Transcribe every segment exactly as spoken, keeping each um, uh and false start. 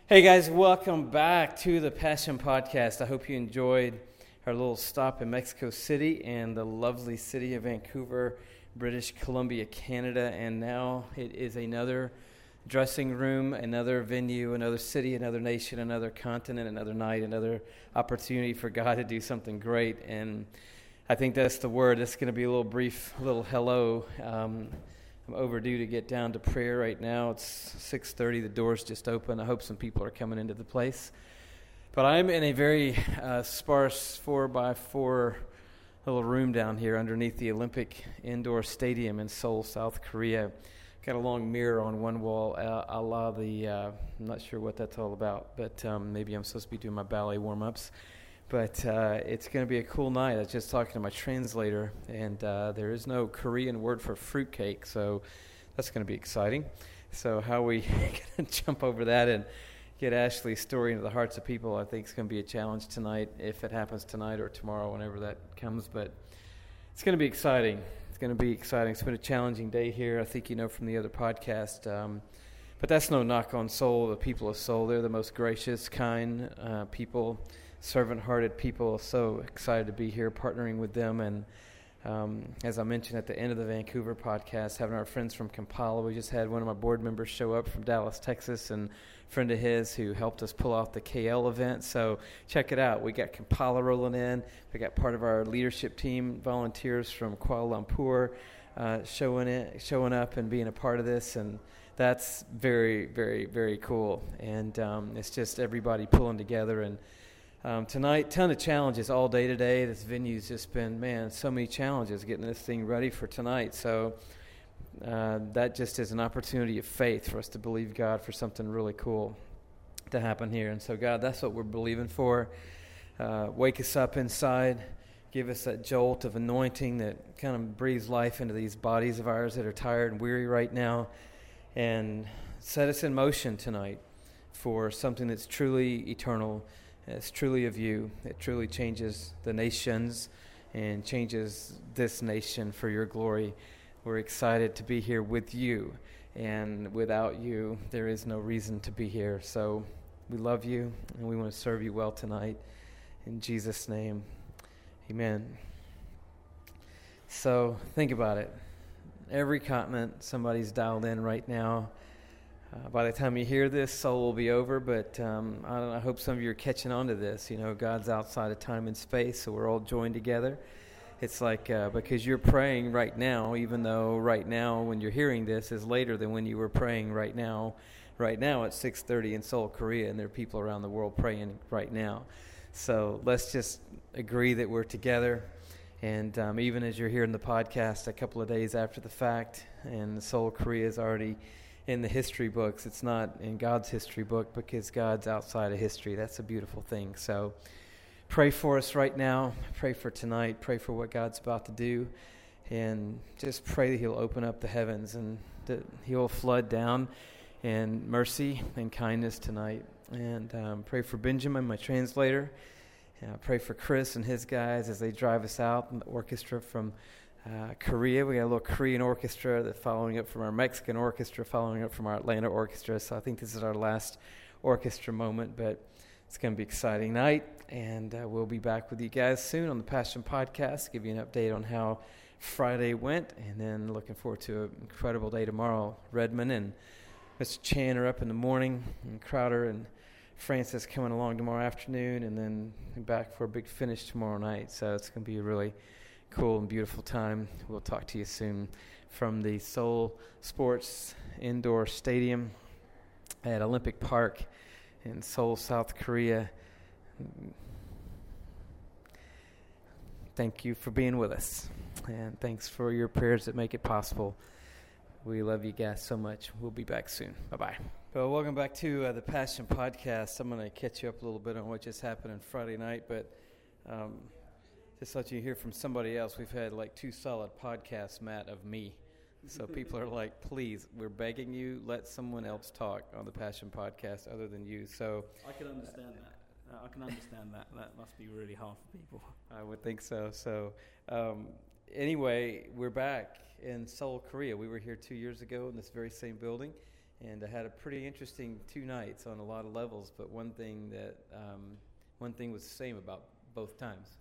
Hey guys, welcome back to the Passion Podcast. I hope you enjoyed our little stop in Mexico City and the lovely city of Vancouver, British Columbia, Canada. And now it is another dressing room, another venue, another city, another nation, another continent, another night, another opportunity for God to do something great. And I think that's the word. It's going to be a little brief, little hello. Um, I'm overdue to get down to prayer right now. It's six thirty. The doors just open. I hope some people are coming into the place. But I'm in a very uh, sparse four by four little room down here underneath the Olympic Indoor Stadium in Seoul, South Korea. Got a long mirror on one wall, uh, a la the, uh, I'm not sure what that's all about, but um, maybe I'm supposed to be doing my ballet warm-ups. But uh, it's going to be a cool night. I was just talking to my translator, and uh, there is no Korean word for fruitcake, so that's going to be exciting. So how we going to jump over that and get Ashley's story into the hearts of people, I think is going to be a challenge tonight, if it happens tonight or tomorrow, whenever that comes. But it's going to be exciting. It's going to be exciting. It's been a challenging day here. I think you know from the other podcast. Um, but that's no knock on Seoul, the people of Seoul. They're the most gracious, kind uh, people, servant-hearted people. So excited to be here partnering with them. And um, as I mentioned at the end of the Vancouver podcast, having our friends from Kampala. We just had one of my board members show up from Dallas, Texas, and a friend of his who helped us pull off the K L event. So check it out. We got Kampala rolling in. We got part of our leadership team, volunteers from Kuala Lumpur, uh, showing it, showing up and being a part of this. And that's very, very, very cool. And um, it's just everybody pulling together. And Um, tonight, ton of challenges all day today. This venue's just been, man, so many challenges getting this thing ready for tonight. So uh, that just is an opportunity of faith for us to believe God for something really cool to happen here. And so, God, that's what we're believing for. Uh, wake us up inside. Give us that jolt of anointing that kind of breathes life into these bodies of ours that are tired and weary right now. And set us in motion tonight for something that's truly eternal. It's truly of you. It truly changes the nations and changes this nation for your glory. We're excited to be here with you. And without you, there is no reason to be here. So we love you, and we want to serve you well tonight. In Jesus' name, amen. So think about it. Every continent, somebody's dialed in right now. Uh, by the time you hear this, Seoul will be over, but um, I, don't know, I hope some of you are catching on to this. You know, God's outside of time and space, so we're all joined together. It's like uh, because you're praying right now, even though right now when you're hearing this is later than when you were praying right now. Right now it's six thirty in Seoul, Korea, and there are people around the world praying right now. So let's just agree that we're together. And um, even as you're hearing the podcast a couple of days after the fact, and Seoul, Korea is already in the history books. It's not in God's history book because God's outside of history. That's a beautiful thing. So pray for us right now. Pray for tonight. Pray for what God's about to do. And just pray that he'll open up the heavens and that he'll flood down in mercy and kindness tonight. And um, pray for Benjamin, my translator. Uh, pray for Chris and his guys as they drive us out, and the orchestra from Uh, Korea. We got a little Korean orchestra that's following up from our Mexican orchestra, following up from our Atlanta orchestra. So I think this is our last orchestra moment, but it's going to be an exciting night. And uh, we'll be back with you guys soon on the Passion Podcast, give you an update on how Friday went, and then looking forward to an incredible day tomorrow. Redmond and Mister Chan are up in the morning, and Crowder and Francis coming along tomorrow afternoon, and then back for a big finish tomorrow night. So it's going to be a really cool and beautiful time. We'll talk to you soon from the Seoul Sports Indoor Stadium at Olympic Park in Seoul, South Korea. Thank you for being with us, and thanks for your prayers that make it possible. We love you guys so much. We'll be back soon. Bye-bye. Well, welcome back to uh, the Passion Podcast. I'm going to catch you up a little bit on what just happened on Friday night, but um, just let you hear from somebody else. We've had like two solid podcasts, Matt, of me. So people are like, please, we're begging you, let someone else talk on the Passion Podcast other than you. So I can understand that. Uh, I can understand that. That must be really hard for people. I would think so. So um, anyway, we're back in Seoul, Korea. We were here two years ago in this very same building, and I had a pretty interesting two nights on a lot of levels. But one thing that um, one thing was the same about both times.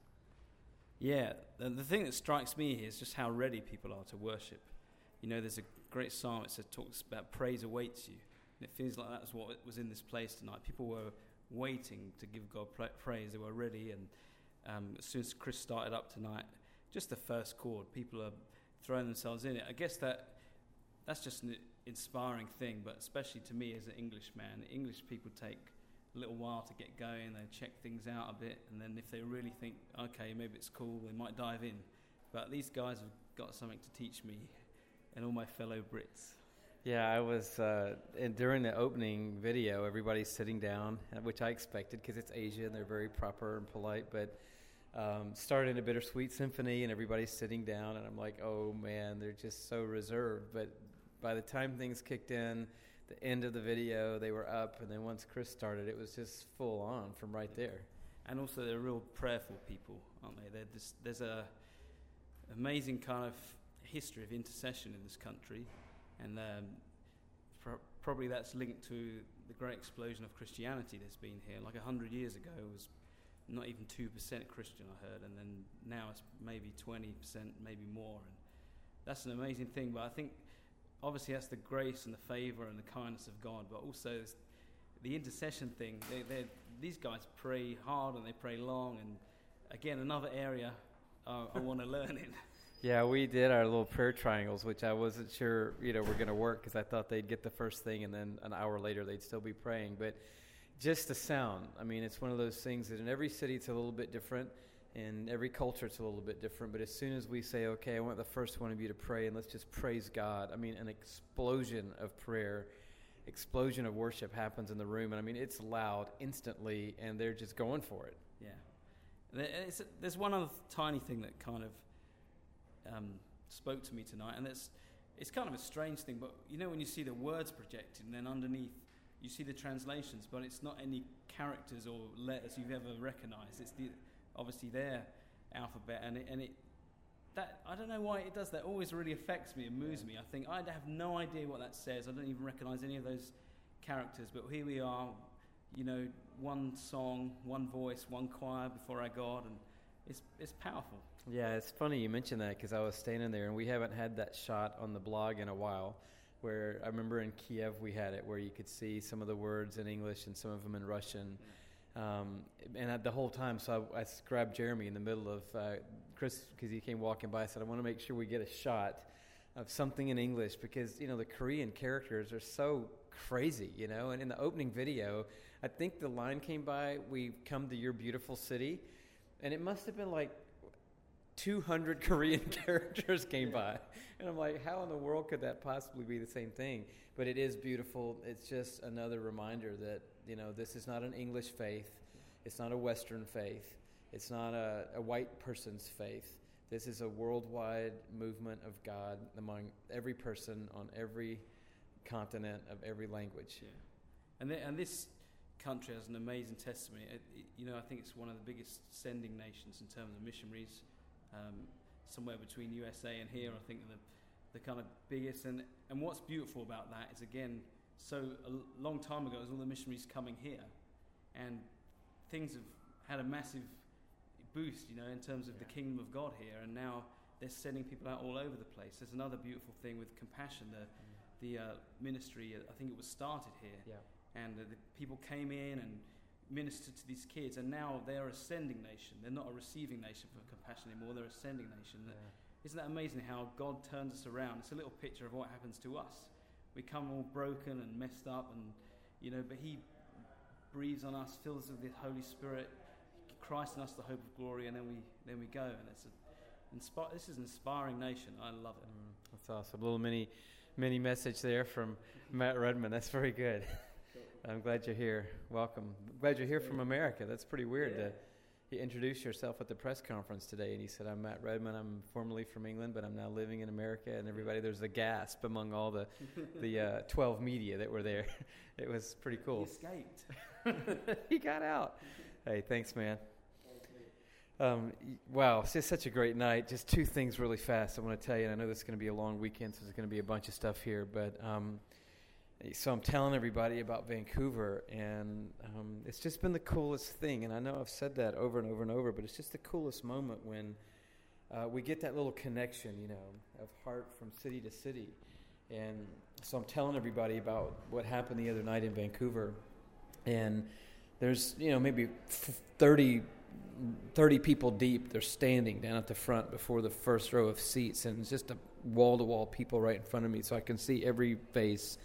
Yeah, the, the thing that strikes me here is just how ready people are to worship. You know, there's a great psalm that says, talks about praise awaits you. And it feels like that's what was in this place tonight. People were waiting to give God pra- praise. They were ready. And um, as soon as Chris started up tonight, just the first chord, people are throwing themselves in it. I guess that that's just an inspiring thing, but especially to me as an Englishman, English people take a little while to get going. They check things out a bit, and then if they really think, okay, maybe it's cool, they might dive in. But these guys have got something to teach me and all my fellow Brits. Yeah, I was, uh, and during the opening video, everybody's sitting down, which I expected because it's Asia and they're very proper and polite, but um, started a bittersweet symphony and everybody's sitting down, and I'm like, oh man, they're just so reserved. But by the time things kicked in, the end of the video, they were up, and then once Chris started, it was just full on from right there. And also, they're real prayerful people, aren't they? They're just, there's a amazing kind of history of intercession in this country, and um, pro- probably that's linked to the great explosion of Christianity that's been here. Like a hundred years ago, it was not even two percent Christian, I heard, and then now it's maybe twenty percent, maybe more. And that's an amazing thing. But I think obviously that's the grace and the favour and the kindness of God, but also the intercession thing. They, they, these guys pray hard and they pray long, and again, another area uh, I want to learn in. Yeah, we did our little prayer triangles, which I wasn't sure, you know, were going to work because I thought they'd get the first thing and then an hour later they'd still be praying. But just the sound, I mean, it's one of those things that in every city it's a little bit different. In every culture, it's a little bit different. But as soon as we say, okay, I want the first one of you to pray, and let's just praise God, I mean, an explosion of prayer, explosion of worship happens in the room. And I mean, it's loud instantly, and they're just going for it. Yeah. It's, there's one other tiny thing that kind of um, spoke to me tonight, and it's, it's kind of a strange thing. But, you know, when you see the words projected, and then underneath you see the translations, but it's not any characters or letters you've ever recognized. It's the obviously their alphabet, and it, and it that I don't know why it does that. It always really affects me and moves me. I think I have no idea what that says. I don't even recognize any of those characters, but here we are, you know, one song, one voice, one choir before our God, and it's it's powerful. Yeah, it's funny you mentioned that because I was standing there, and we haven't had that shot on the blog in a while, where I remember in Kiev we had it, where you could see some of the words in English and some of them in Russian. Mm. Um, and at the whole time, so I, I grabbed Jeremy in the middle of uh, Chris, because he came walking by. I said, I want to make sure we get a shot of something in English, because, you know, the Korean characters are so crazy, you know. And in the opening video, I think the line came by, "We've come to your beautiful city," and it must have been like two hundred Korean characters came by. And I'm like, how in the world could that possibly be the same thing? But it is beautiful. It's just another reminder that, you know, this is not an English faith. It's not a Western faith. It's not a, a white person's faith. This is a worldwide movement of God among every person on every continent of every language. Yeah. And th- and this country has an amazing testimony. It, it, you know, I think it's one of the biggest sending nations in terms of missionaries. Um, somewhere between U S A and here, I think the the kind of biggest. And, and what's beautiful about that is, again, so a long time ago, it was all the missionaries coming here, and things have had a massive boost, you know, in terms of yeah. the kingdom of God here, and now they're sending people out all over the place. There's another beautiful thing with Compassion, the mm. the uh, ministry. I think it was started here, yeah. and uh, the people came in and ministered to these kids, and now they're a sending nation. They're not a receiving nation for Compassion anymore. They're a sending nation. Yeah. Isn't that amazing how God turns us around? It's a little picture of what happens to us. We come all broken and messed up, and you know, but He breathes on us, fills us with the Holy Spirit, Christ in us, the hope of glory, and then we then we go. And it's a inspi- This is an inspiring nation. I love it. Mm, that's awesome. A little mini mini message there from Matt Redman. That's very good. I'm glad you're here. Welcome. Glad you're here from America. That's pretty weird. Yeah. To, you introduced yourself at the press conference today, and he said, "I'm Matt Redman. I'm formerly from England, but I'm now living in America." And everybody, there's a gasp among all the the uh, twelve media that were there. It was pretty cool. He escaped. He got out. Hey, thanks, man. Um, wow, it's just such a great night. Just two things really fast I want to tell you, and I know this is going to be a long weekend, so there's going to be a bunch of stuff here, but um, so I'm telling everybody about Vancouver, and um, it's just been the coolest thing. And I know I've said that over and over and over, but it's just the coolest moment when uh, we get that little connection, you know, of heart from city to city. And so I'm telling everybody about what happened the other night in Vancouver. And there's, you know, maybe thirty, thirty people deep. They're standing down at the front before the first row of seats, and it's just a wall-to-wall people right in front of me, so I can see every face.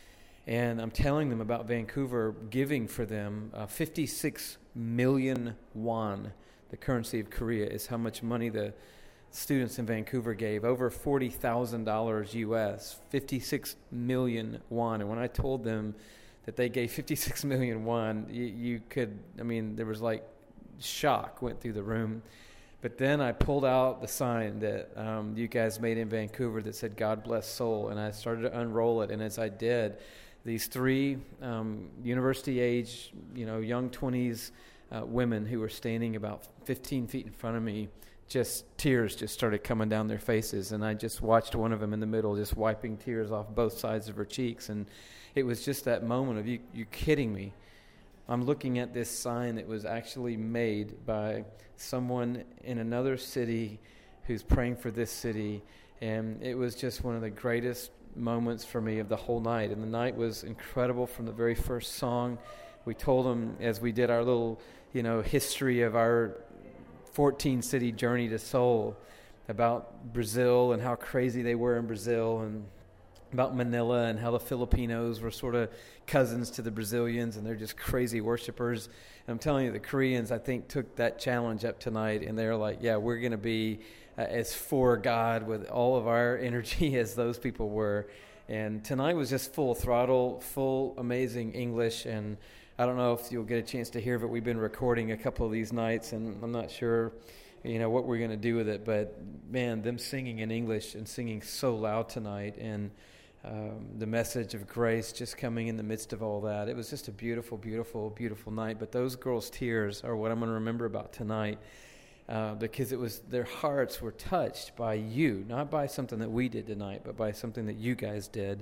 And I'm telling them about Vancouver giving for them uh, fifty-six million won, the currency of Korea, is how much money the students in Vancouver gave. Over forty thousand dollars U S, fifty-six million won. And when I told them that they gave fifty-six million won, you, you could, I mean, there was like shock went through the room. But then I pulled out the sign that um, you guys made in Vancouver that said, "God bless Seoul," and I started to unroll it. And as I did, these three um, university-age, you know, young twenties uh, women who were standing about fifteen feet in front of me, just tears just started coming down their faces. And I just watched one of them in the middle just wiping tears off both sides of her cheeks. And it was just that moment of, you, you kidding me? I'm looking at this sign that was actually made by someone in another city who's praying for this city. And it was just one of the greatest moments for me of the whole night. And the night was incredible from the very first song. We told them, as we did our little, you know, history of our fourteen-city journey to Seoul, about Brazil and how crazy they were in Brazil, and about Manila and how the Filipinos were sort of cousins to the Brazilians, and they're just crazy worshipers. And I'm telling you, the Koreans, I think, took that challenge up tonight, and they're like, yeah, we're going to be uh, as for God with all of our energy as those people were. And tonight was just full throttle, full amazing English, and I don't know if you'll get a chance to hear, but we've been recording a couple of these nights, and I'm not sure, you know, what we're going to do with it. But, man, them singing in English and singing so loud tonight, and Um, the message of grace just coming in the midst of all that. It was just a beautiful, beautiful, beautiful night. But those girls' tears are what I'm going to remember about tonight, uh, because it was, their hearts were touched by you, not by something that we did tonight, but by something that you guys did.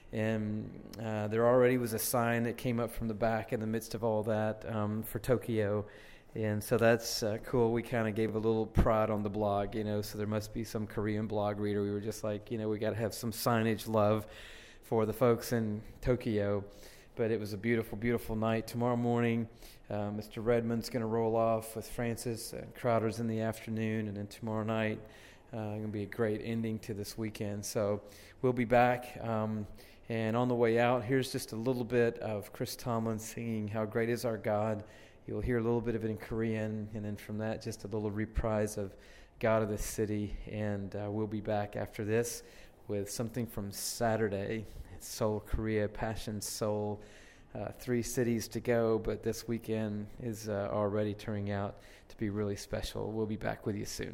And uh, there already was a sign that came up from the back in the midst of all that um, for Tokyo. And so that's uh, cool. We kind of gave a little prod on the blog, you know, so there must be some Korean blog reader. We were just like, you know, we got to have some signage love for the folks in Tokyo. But it was a beautiful, beautiful night. Tomorrow morning, uh, Mister Redmond's going to roll off with Francis, and Crowder's in the afternoon, and then tomorrow night, uh, going to be a great ending to this weekend. So we'll be back. Um, and on the way out, here's just a little bit of Chris Tomlin singing "How Great Is Our God." You'll hear a little bit of it in Korean, and then from that, just a little reprise of God of the City. And uh, we'll be back after this with something from Saturday, Seoul, Korea, Passion Seoul. Uh, three cities to go, but this weekend is uh, already turning out to be really special. We'll be back with you soon.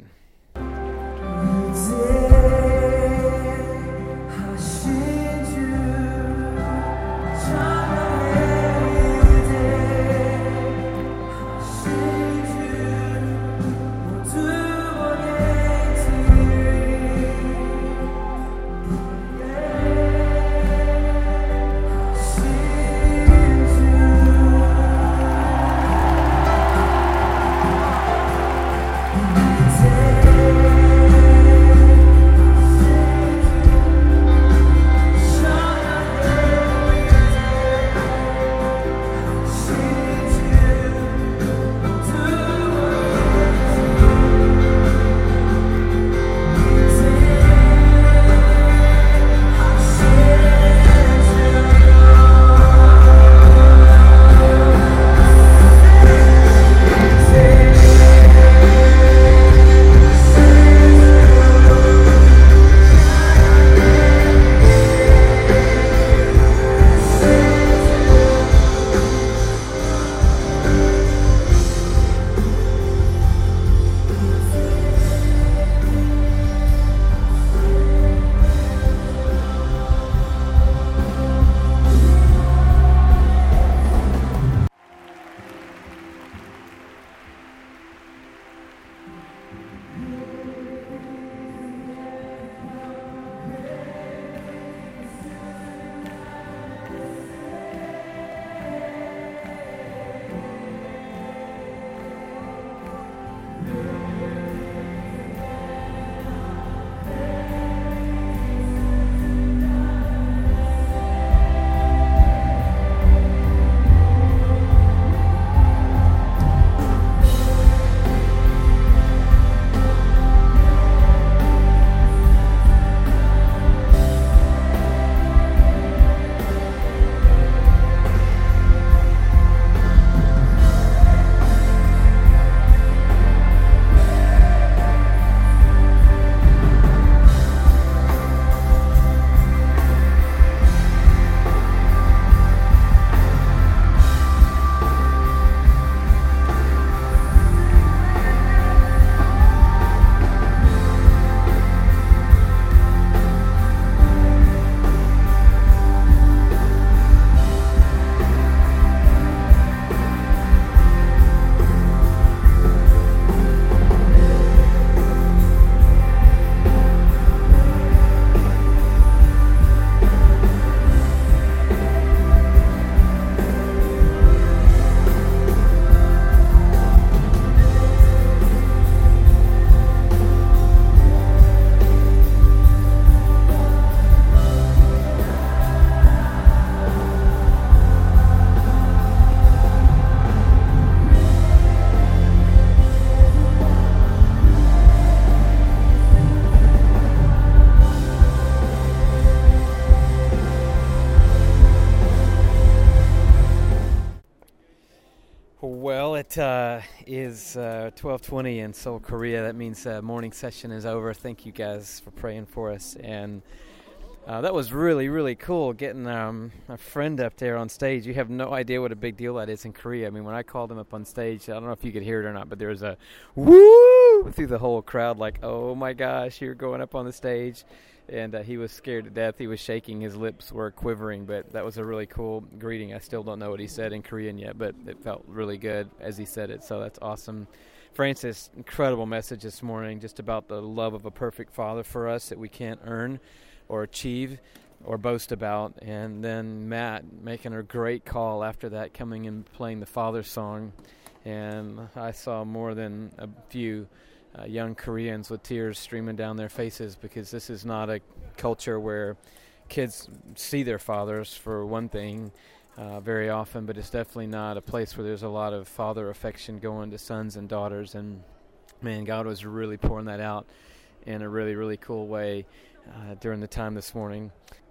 Well, it uh, is uh, twelve twenty in Seoul, Korea. That means uh, morning session is over. Thank you guys for praying for us. And uh, that was really, really cool getting um, a friend up there on stage. You have no idea what a big deal that is in Korea. I mean, when I called him up on stage, I don't know if you could hear it or not, but there was a woo through the whole crowd like, oh, my gosh, you're going up on the stage. And uh, he was scared to death. He was shaking. His lips were quivering, but that was a really cool greeting. I still don't know what he said in Korean yet, but it felt really good as he said it, so that's awesome. Francis, incredible message this morning just about the love of a perfect father for us that we can't earn or achieve or boast about. And then Matt making a great call after that, coming and playing the Father song. And I saw more than a few Uh, young Koreans with tears streaming down their faces, because this is not a culture where kids see their fathers, for one thing, uh, very often, but it's definitely not a place where there's a lot of father affection going to sons and daughters. And man, God was really pouring that out in a really, really cool way uh, during the time this morning.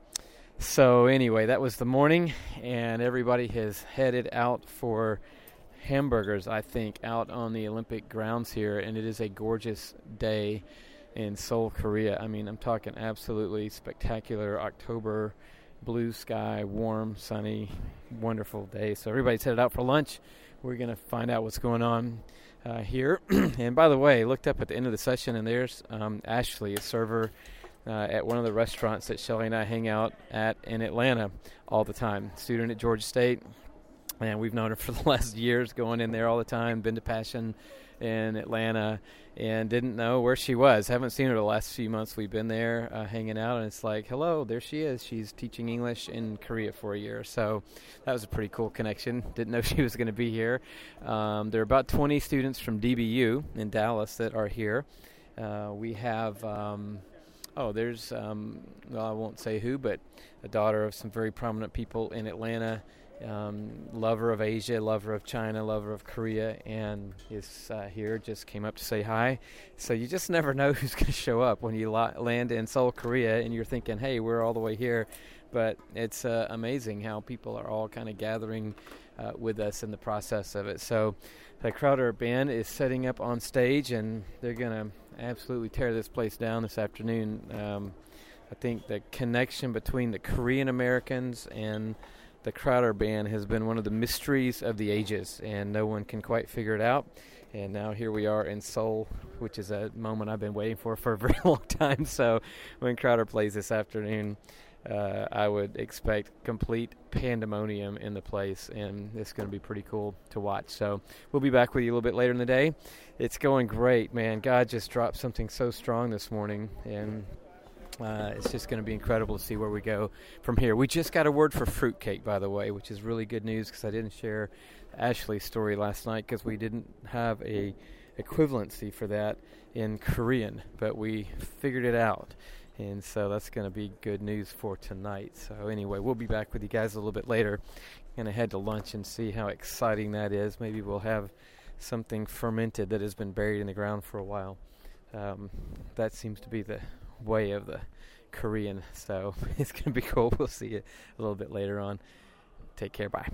So anyway, that was the morning, and everybody has headed out for hamburgers, I think, out on the Olympic grounds here, and it is a gorgeous day in Seoul, Korea. I mean, I'm talking absolutely spectacular October, blue sky, warm, sunny, wonderful day. So everybody's headed out for lunch. We're going to find out what's going on uh, here. And by the way, I looked up at the end of the session, and there's um, Ashley, a server uh, at one of the restaurants that Shelly and I hang out at in Atlanta all the time, student at Georgia State. And we've known her for the last years, going in there all the time, been to Passion in Atlanta, and didn't know where she was. Haven't seen her the last few months we've been there uh, hanging out, and it's like, hello, there she is. She's teaching English in Korea for a year. So that was a pretty cool connection. Didn't know she was going to be here. Um, there are about twenty students from D B U in Dallas that are here. Uh, we have, um, oh, there's, um, well, I won't say who, but a daughter of some very prominent people in Atlanta. Um, lover of Asia, lover of China, lover of Korea, and is uh, here, just came up to say hi. So you just never know who's going to show up when you la- land in Seoul, Korea, and you're thinking, hey, we're all the way here. But it's uh, amazing how people are all kind of gathering uh, with us in the process of it. So the Crowder Band is setting up on stage, and they're going to absolutely tear this place down this afternoon. Um, I think the connection between the Korean Americans and the Crowder Band has been one of the mysteries of the ages, and no one can quite figure it out. And now here we are in Seoul, which is a moment I've been waiting for for a very long time. So when Crowder plays this afternoon, uh, I would expect complete pandemonium in the place, and it's going to be pretty cool to watch. So we'll be back with you a little bit later in the day. It's going great, man. God just dropped something so strong this morning, and Uh, it's just going to be incredible to see where we go from here. We just got a word for fruitcake, by the way, which is really good news, because I didn't share Ashley's story last night because we didn't have a equivalency for that in Korean, but we figured it out. And so that's going to be good news for tonight. So anyway, we'll be back with you guys a little bit later. Going to head to lunch and see how exciting that is. Maybe we'll have something fermented that has been buried in the ground for a while. Um, that seems to be the way of the Korean, so it's going to be cool. We'll see you a little bit later on. Take care. Bye.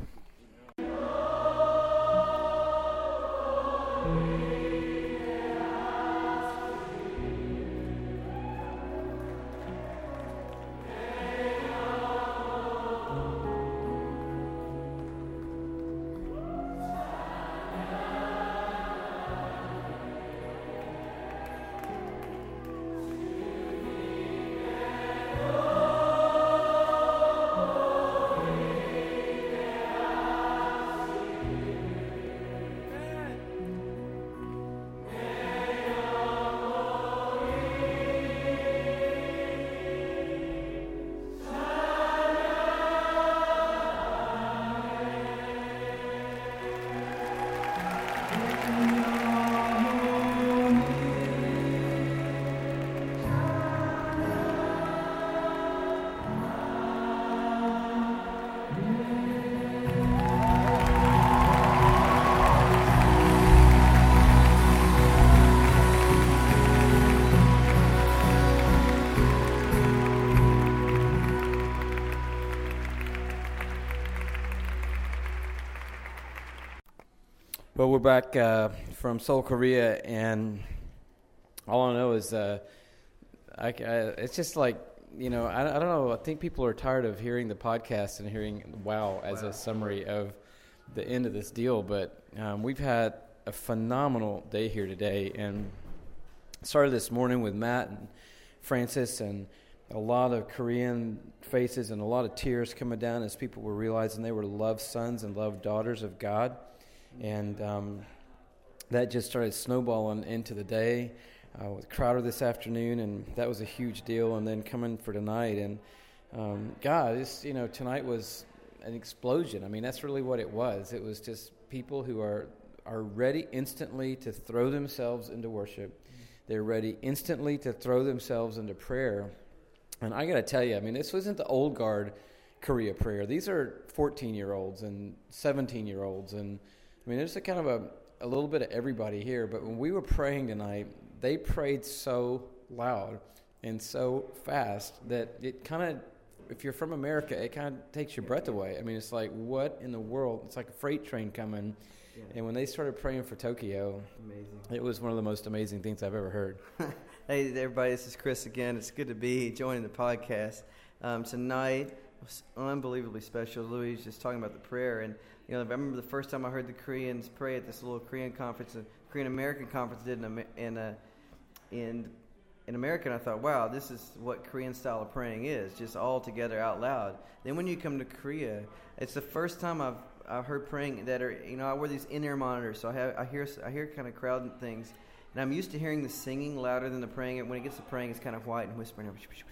Well, we're back uh, from Seoul, Korea, and all I know is uh, I, I, it's just like, you know, I, I don't know. I think people are tired of hearing the podcast and hearing wow as wow. a summary of the end of this deal. But um, we've had a phenomenal day here today, and started this morning with Matt and Francis, and a lot of Korean faces and a lot of tears coming down as people were realizing they were loved sons and loved daughters of God. And um, that just started snowballing into the day uh, with Crowder this afternoon, and that was a huge deal. And then coming for tonight, and um, God, this, you know, tonight was an explosion. I mean, that's really what it was. It was just people who are are ready instantly to throw themselves into worship. They're ready instantly to throw themselves into prayer. And I got to tell you, I mean, this wasn't the old guard Korea prayer. These are fourteen-year-olds and seventeen-year-olds, and I mean, there's a kind of a, a little bit of everybody here, but when we were praying tonight, they prayed so loud and so fast that it kind of, if you're from America, it kind of takes your breath away. I mean, it's like, what in the world? It's like a freight train coming. Yeah. And when they started praying for Tokyo, amazing. It was one of the most amazing things I've ever heard. Hey, everybody, this is Chris again. It's good to be joining the podcast. Um, tonight was unbelievably special. Louis was just talking about the prayer, and you know, I remember the first time I heard the Koreans pray at this little Korean conference, a Korean American conference did in in uh, in in America, and I thought, wow, this is what Korean style of praying is, just all together out loud. Then when you come to Korea, it's the first time I've I've heard praying that are, you know, I wear these in-ear monitors, so I have I hear I hear kind of crowd things, and I'm used to hearing the singing louder than the praying. And when it gets to praying, it's kind of white and whispering.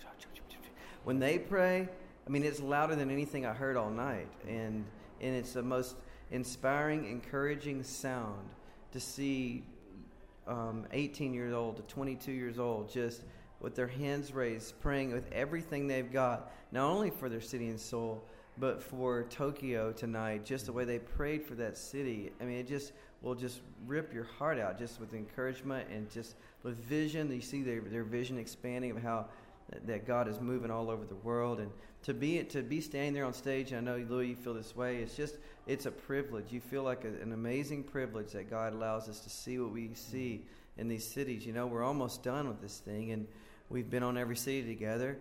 When they pray, I mean, it's louder than anything I heard all night, and and it's the most inspiring, encouraging sound to see um, eighteen years old to twenty-two years old just with their hands raised, praying with everything they've got, not only for their city and soul, but for Tokyo tonight, just the way they prayed for that city. I mean, it just will just rip your heart out, just with encouragement and just with vision. You see their, their vision expanding of how that God is moving all over the world. And to be to be standing there on stage, and I know, Louis, you feel this way, it's just, it's a privilege. You feel like a, an amazing privilege that God allows us to see what we see in these cities. You know, we're almost done with this thing, and we've been on every city together,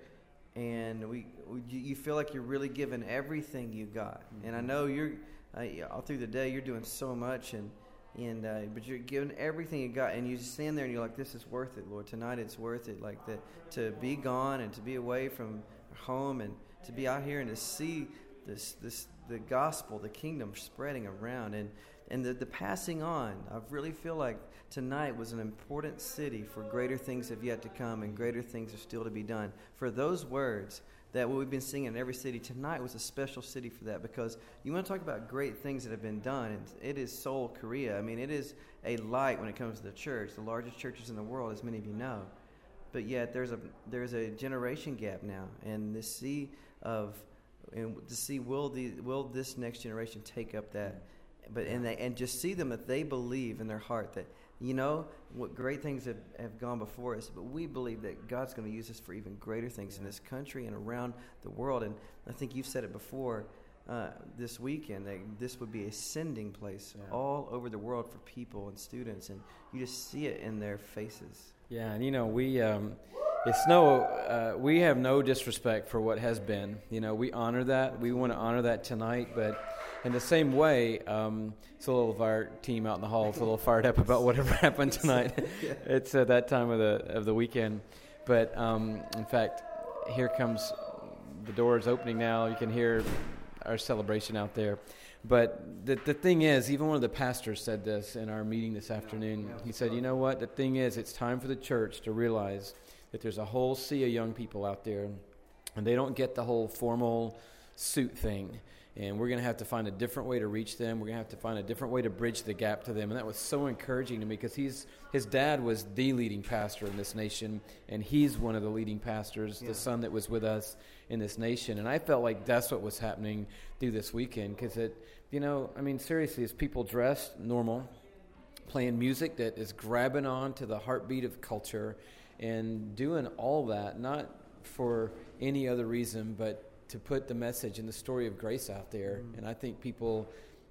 and we, we you feel like you're really giving everything you got. Mm-hmm. And I know you're, uh, all through the day, you're doing so much, and And uh, but you're giving everything you got, and you just stand there and you're like, "This is worth it, Lord. Tonight it's worth it." Like that, to be gone and to be away from home and to be out here and to see this, this the gospel, the kingdom spreading around, and and the, the passing on. I really feel like tonight was an important city for greater things have yet to come, and greater things are still to be done. For those words that what we've been singing in every city, tonight was a special city for that, because you want to talk about great things that have been done, and it is Seoul, Korea. I mean, it is a light when it comes to the church, the largest churches in the world, as many of you know. But yet there's a there's a generation gap now, and the sea of and to see will the will this next generation take up that, but and they and just see them that they believe in their heart that, you know, what great things have, have gone before us, but we believe that God's going to use us for even greater things in this country and around the world. And I think you've said it before uh, this weekend, that this would be a sending place yeah. all over the world for people and students, and you just see it in their faces. Yeah, and you know, we um, it's no, uh, we have no disrespect for what has been. You know, we honor that. We want to honor that tonight, but in the same way, um, it's a little of our team out in the hall is a little fired up about whatever happened tonight. yeah. It's at that time of the of the weekend. But um, in fact, here comes the doors opening now. You can hear our celebration out there. But the the thing is, even one of the pastors said this in our meeting this afternoon. He said, you know what? The thing is, it's time for the church to realize that there's a whole sea of young people out there, and they don't get the whole formal suit thing. And we're going to have to find a different way to reach them. We're going to have to find a different way to bridge the gap to them. And that was so encouraging to me, because he's his dad was the leading pastor in this nation, and he's one of the leading pastors, yeah. the son that was with us in this nation. And I felt like that's what was happening through this weekend, because it, you know, I mean, seriously, as people dressed normal, playing music that is grabbing on to the heartbeat of culture and doing all that, not for any other reason, but to put the message and the story of grace out there. Mm. And I think people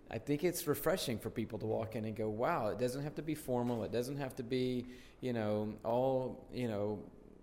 I think it's refreshing for people to walk in and go, wow, it doesn't have to be formal. It doesn't have to be, you know, all, you know,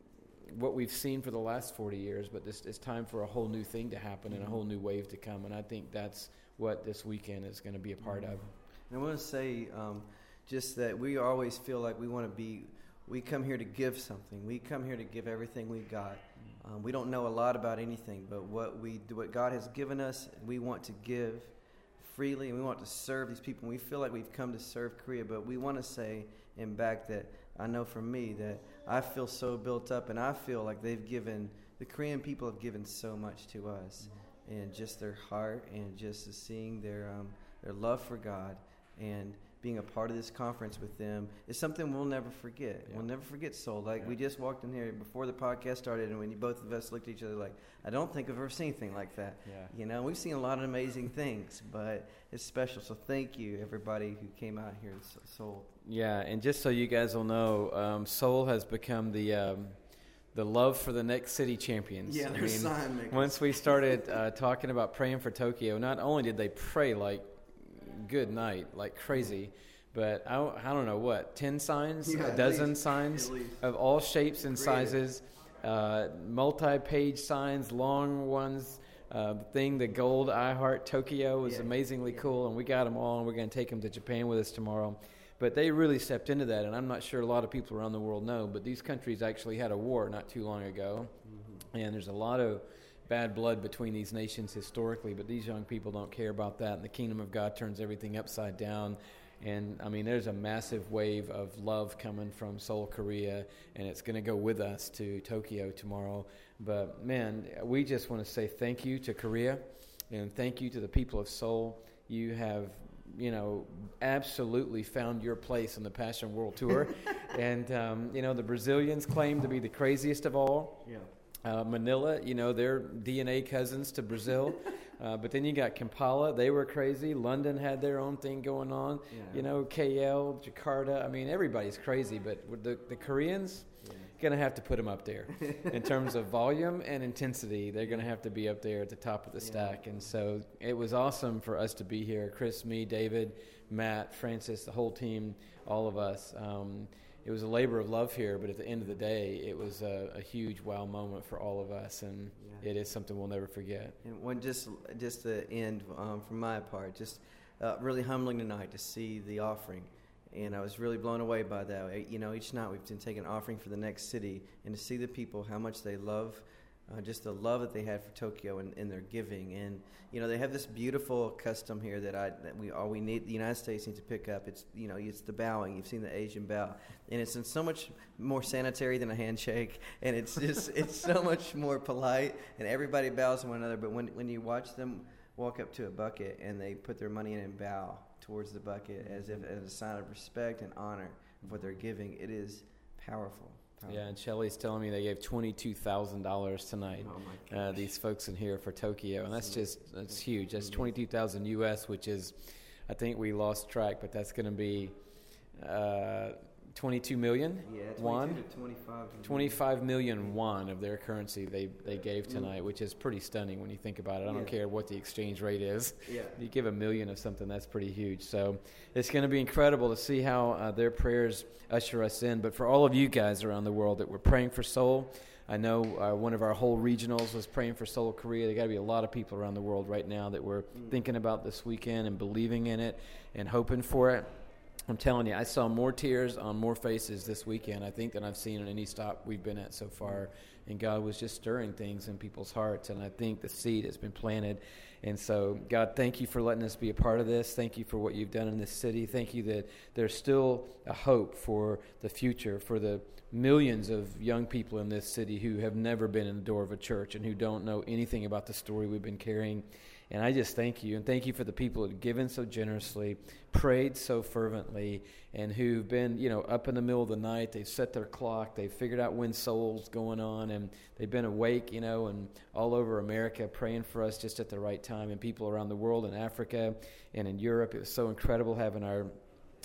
what we've seen for the last forty years, but this, it's time for a whole new thing to happen and a whole new wave to come. And I think that's what this weekend is going to be a part of. And I want to say um, just that we always feel like we want to be, we come here to give something. We come here to give everything we got. Um, we don't know a lot about anything, but what we do, what God has given us, we want to give freely, and we want to serve these people. And we feel like we've come to serve Korea, but we want to say in back that I know for me that I feel so built up, and I feel like they've given, the Korean people have given so much to us, mm-hmm. and just their heart, and just seeing their um, their love for God, and being a part of this conference with them is something we'll never forget. Yeah. We'll never forget Seoul. Like, yeah. we just walked in here before the podcast started, and when you, both of us looked at each other like, I don't think I've ever seen anything like that. Yeah. You know, we've seen a lot of amazing things, but it's special. So thank you, everybody who came out here in Seoul. Yeah, and just so you guys will know, um, Seoul has become the um, the love for the next city champions. Yeah, they're I mean, sign makers. Once we started uh, talking about praying for Tokyo, not only did they pray like good night, like crazy, but I, I don't know what, ten signs, yeah, a dozen least, signs of all shapes and Creative. sizes, uh, multi-page signs, long ones. Uh, the thing, the gold I Heart Tokyo was yeah. amazingly yeah. cool, and we got them all, and we're going to take them to Japan with us tomorrow. But they really stepped into that, and I'm not sure a lot of people around the world know, but these countries actually had a war not too long ago, mm-hmm. and there's a lot of bad blood between these nations historically, but these young people don't care about that, and the kingdom of God turns everything upside down. And, I mean, there's a massive wave of love coming from Seoul, Korea, and it's going to go with us to Tokyo tomorrow. But, man, we just want to say thank you to Korea, and thank you to the people of Seoul. You have, you know, absolutely found your place in the Passion World Tour. And, um, you know, the Brazilians claim to be the craziest of all. Yeah. Uh, Manila, you know, they're D N A cousins to Brazil. uh, but then you got Kampala. They were crazy. London had their own thing going on. Yeah. You know, K L, Jakarta. I mean, everybody's crazy. But the, the Koreans, yeah. going to have to put them up there. In terms of volume and intensity, they're going to have to be up there at the top of the stack. Yeah. And so it was awesome for us to be here. Chris, me, David, Matt, Francis, the whole team, all of us. Um, It was a labor of love here, but at the end of the day, it was a, a huge wow moment for all of us, and yeah. it is something we'll never forget. And when just just to end um, from my part, just uh, really humbling tonight to see the offering, and I was really blown away by that. You know, each night we've been taking an offering for the next city, and to see the people how much they love. Uh, just the love that they had for Tokyo and, and their giving, and you know they have this beautiful custom here that I that we all we need the United States needs to pick up. It's you know it's the bowing. You've seen the Asian bow, and it's in so much more sanitary than a handshake, and it's just it's so much more polite, and everybody bows to one another. But when when you watch them walk up to a bucket and they put their money in and bow towards the bucket as if as a sign of respect and honor of what they're giving, it is powerful. Yeah, and Shelly's telling me they gave twenty-two thousand dollars tonight, oh uh, these folks in here for Tokyo, and that's just, that's huge. That's twenty-two thousand U S, which is, I think we lost track, but that's going to be uh, twenty-two million yeah, won. To twenty-five, twenty-five million won of their currency they, they gave tonight, mm. which is pretty stunning when you think about it. I don't yeah. care what the exchange rate is. Yeah. You give a million of something, that's pretty huge. So it's going to be incredible to see how uh, their prayers usher us in. But for all of you guys around the world that were praying for Seoul, I know uh, one of our whole regionals was praying for Seoul, Korea. There got to be a lot of people around the world right now that were mm. thinking about this weekend and believing in it and hoping for it. I'm telling you, I saw more tears on more faces this weekend, I think, than I've seen in any stop we've been at so far. And God was just stirring things in people's hearts, and I think the seed has been planted. And so, God, thank you for letting us be a part of this. Thank you for what you've done in this city. Thank you that there's still a hope for the future, for the millions of young people in this city who have never been in the door of a church and who don't know anything about the story we've been carrying. And I just thank you, and thank you for the people who have given so generously, prayed so fervently, and who've been, you know, up in the middle of the night. They've set their clock. They've figured out when Seoul's going on, and they've been awake, you know, and all over America praying for us just at the right time, and people around the world in Africa and in Europe. It was so incredible having our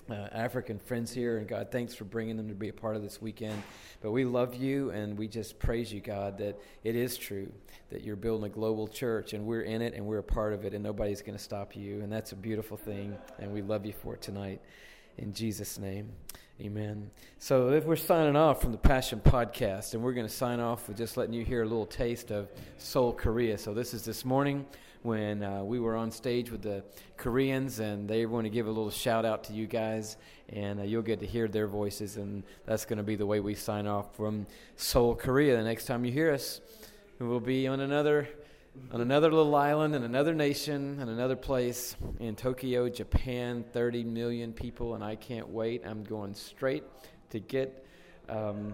uh, African friends here, and God, thanks for bringing them to be a part of this weekend. But we love you, and we just praise you, God, that it is true, that you're building a global church, and we're in it, and we're a part of it, and nobody's going to stop you, and that's a beautiful thing, and we love you for it tonight. In Jesus' name, amen. So if we're signing off from the Passion Podcast, and we're going to sign off with just letting you hear a little taste of Seoul, Korea. So this is this morning when uh, we were on stage with the Koreans, and they want to give a little shout out to you guys, and uh, you'll get to hear their voices, and that's going to be the way we sign off from Seoul, Korea. The next time you hear us, we'll be on another on another little island in another nation in another place in Tokyo, Japan. thirty million people, and I can't wait. I'm going straight to get um,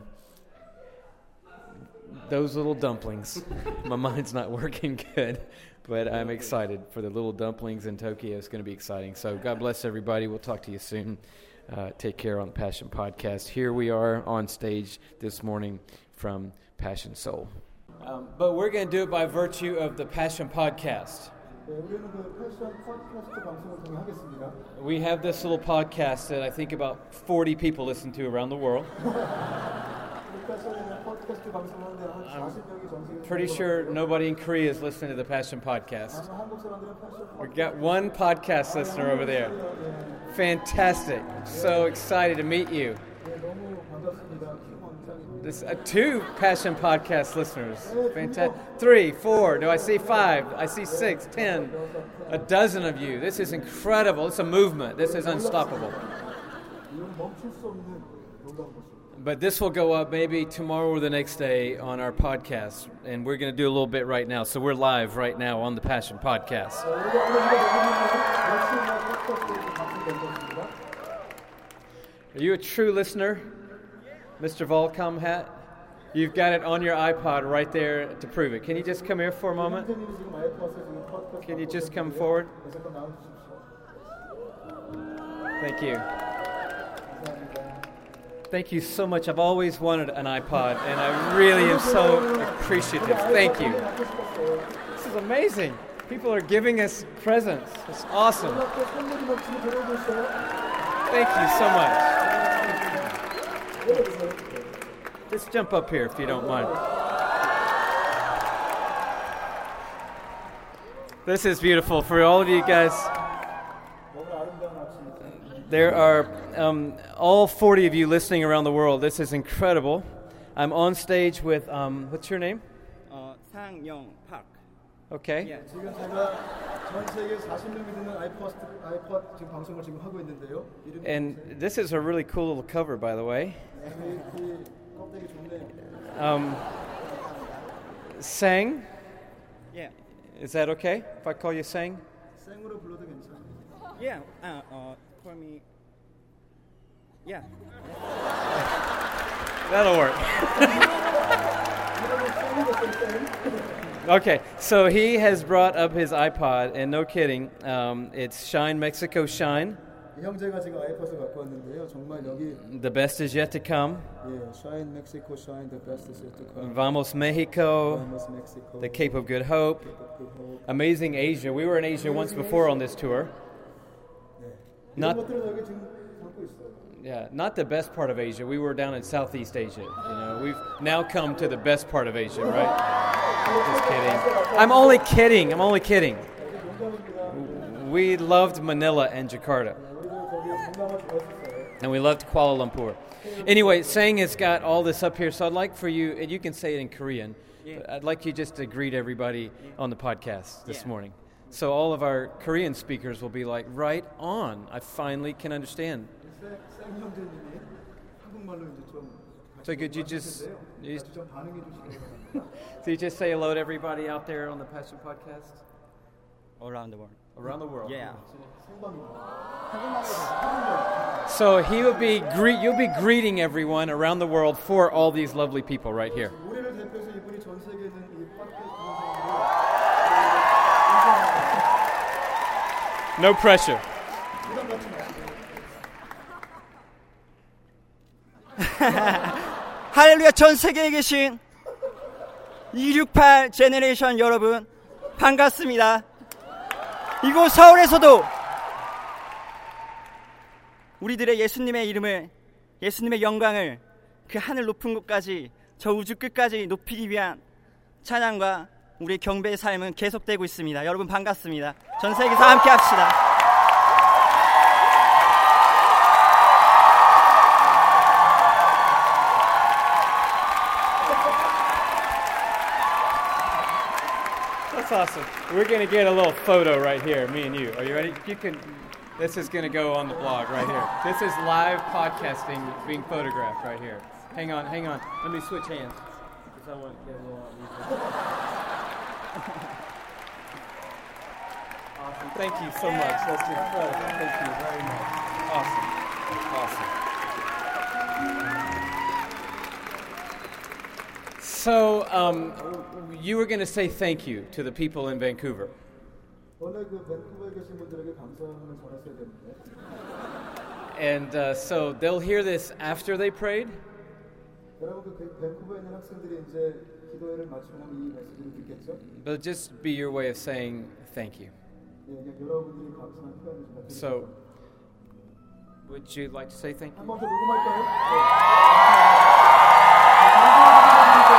those little dumplings. My mind's not working good, but I'm excited for the little dumplings in Tokyo. It's going to be exciting. So God bless everybody. We'll talk to you soon. Uh, take care on the Passion Podcast. Here we are on stage this morning from Passion Seoul. Um, but we're going to do it by virtue of the Passion Podcast. We have this little podcast that I think about forty people listen to around the world. I'm pretty sure nobody in Korea is listening to the Passion Podcast. We've got one podcast listener over there. Fantastic. So excited to meet you. This, uh, two Passion Podcast listeners. Fantastic. Three, four. Do I see five? I see six, ten, a dozen of you. This is incredible. It's a movement. This is unstoppable. But this will go up maybe tomorrow or the next day on our podcast, and we're going to do a little bit right now. So we're live right now on the Passion Podcast. Are you a true listener? Mister Volcom hat, you've got it on your iPod right there to prove it. Can you just come here for a moment? Can you just come forward? Thank you. Thank you so much. I've always wanted an iPod, and I really am so appreciative. Thank you. This is amazing. People are giving us presents. It's awesome. Thank you so much. Just jump up here if you don't mind. This is beautiful for all of you guys. There are um, all forty of you listening around the world. This is incredible. I'm on stage with, um, what's your name? Uh, Sang-Young Park. Okay. Yeah. 지금 제가 전 세계 사십 명이 되는 아이팟 아이팟 지금 방송을 지금 하고 있는데요. And this is a really cool little cover, by the way. 껍데기 좋네. Um, Sang? Yeah. Is that okay if I call you Sang? 생으로 불러도 괜찮아요. Yeah. Uh, uh, call me. Yeah. That'll work. Okay, so he has brought up his iPod, and no kidding, um, it's Shine Mexico Shine. 이 형제가 지금 아이팟을 갖고 왔는데요. 정말 여기 The best is yet to come. 예, Shine Mexico Shine, the best is yet to come. Vamos Mexico. Vamos Mexico. The Cape of Good Hope. Cape of Good Hope. Amazing Asia. We were in Asia once before on this tour. 네. Not- 이런 것들을 여기 지금 담고 있어요. Yeah, not the best part of Asia. We were down in Southeast Asia. You know, we've now come to the best part of Asia, right? Just kidding. I'm only kidding. I'm only kidding. We loved Manila and Jakarta. And we loved Kuala Lumpur. Anyway, Sang has got all this up here, so I'd like for you, and you can say it in Korean, Yeah. but I'd like you just to greet everybody on the podcast this Yeah. morning. So all of our Korean speakers will be like, right on, I finally can understand. 생 형제님이 한국말로 이제 좀 So could you just, you, 좀 반응해 주시기 so you just say hello to everybody out there on the Passion Podcast? Around the world. Around the world. Yeah. So he will be greet. You'll be greeting everyone around the world for all these lovely people right here. 우리를 대표해서 이분이 전 세계에 있는 이 No pressure. 할렐루야, 전 세계에 계신 이백육십팔 제너레이션 여러분 반갑습니다. 이곳 서울에서도 우리들의 예수님의 이름을, 예수님의 영광을 그 하늘 높은 곳까지, 저 우주 끝까지 높이기 위한 찬양과 우리 경배의 삶은 계속되고 있습니다. 여러분 반갑습니다. 전 세계에서 함께 합시다. That's awesome. We're going to get a little photo right here, me and you. Are you ready? You can. This is going to go on the blog right here. This is live podcasting being photographed right here. Hang on, hang on. Let me switch hands. Because I want to get a little Awesome. Thank you so much. That's incredible. Thank you very much. Awesome. Awesome. So, um, you were going to say thank you to the people in Vancouver. 원래 그 밴쿠버에 계신 분들에게 감사함을 전했어야 되는데. And uh, so they'll hear this after they prayed. 여러분 그 밴쿠버에 있는 학생들이 이제 기도회를 마치고 나면 이 메시지를 듣겠죠? But just be your way of saying thank you. 예, 여러분들이 감사한 표현을 좀 So, would you like to say thank you? 한번 더 녹음할까요? 네.